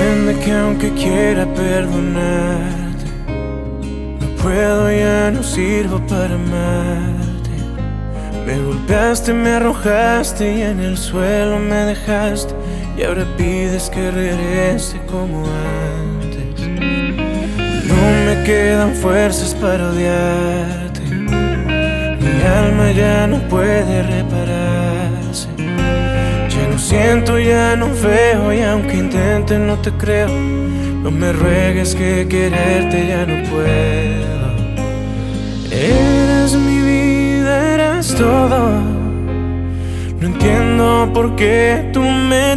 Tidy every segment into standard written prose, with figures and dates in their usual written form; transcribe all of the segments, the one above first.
Entiende que aunque quiera perdonarte, no puedo, ya no sirvo para amarte. Me golpeaste, me arrojaste y en el suelo me dejaste, y ahora pides que regrese como antes. No me quedan fuerzas para odiarte, mi alma ya no puede repararse. Ya no siento, ya no veo, y aunque intente no te creo. No me ruegues que quererte ya no puedo. Eras mi vida, eras todo. No entiendo por qué tú me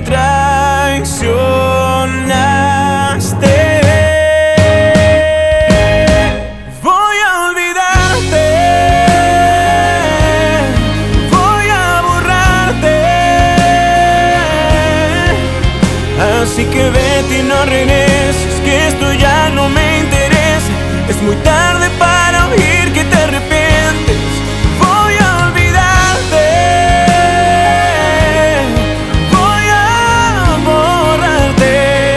traicionaste. Así que vete y no regreses, que esto ya no me interesa. Es muy tarde para oír que te arrepientes. Voy a olvidarte, voy a borrarte.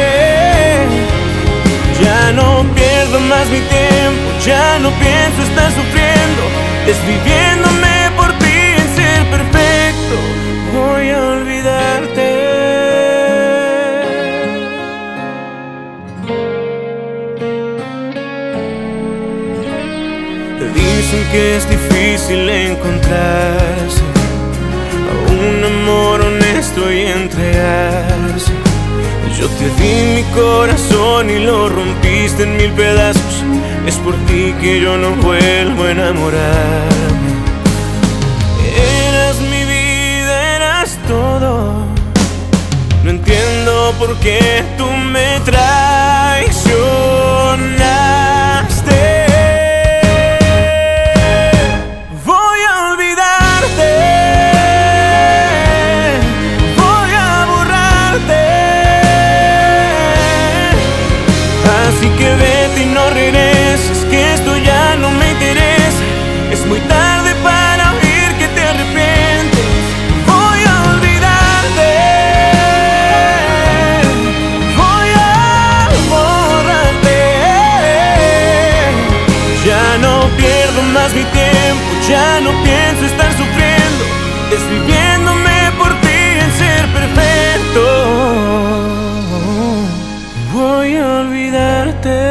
Ya no pierdo más mi tiempo, ya no pienso estar sufriendo, desviviéndome por ti en ser perfecto. Voy a olvidarte. Dicen que es difícil encontrarse a un amor honesto y entregarse. Yo te di mi corazón y lo rompiste en mil pedazos. Es por ti que yo no vuelvo a enamorarme. Eras mi vida, eras todo. No entiendo por qué tú me traicionaste. Así que vete y no regreses, que esto ya no me interesa. Es muy tarde para oír que te arrepientes. Voy a olvidarte, voy a borrarte. Ya no pierdo más mi tiempo, ya no pienso estar sufriendo, desviviéndome por ti en ser perfecto. Voy a olvidarte.